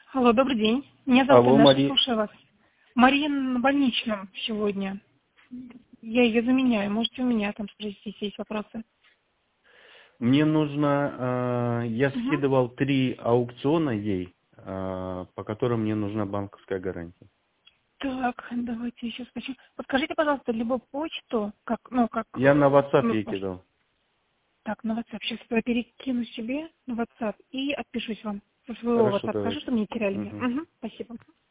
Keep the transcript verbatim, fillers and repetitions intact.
Алло, добрый день. Меня зовут Алло, Инесса, Мария. слушаю вас. Мария на больничном сегодня. Я ее заменяю. Можете у меня там спросить, если есть вопросы. Мне нужно, э, я Угу. скидывал три аукциона ей, э, по которым мне нужна банковская гарантия. Так, давайте я сейчас хочу. Подскажите, пожалуйста, либо почту, как, ну, как, Я на э, WhatsApp ну, ей пос- кидал. так, на WhatsApp. Сейчас я перекину себе на WhatsApp и отпишусь вам со своего Хорошо, WhatsApp. Скажу, давайте. что мне теряли меня. Мгм. Угу, спасибо.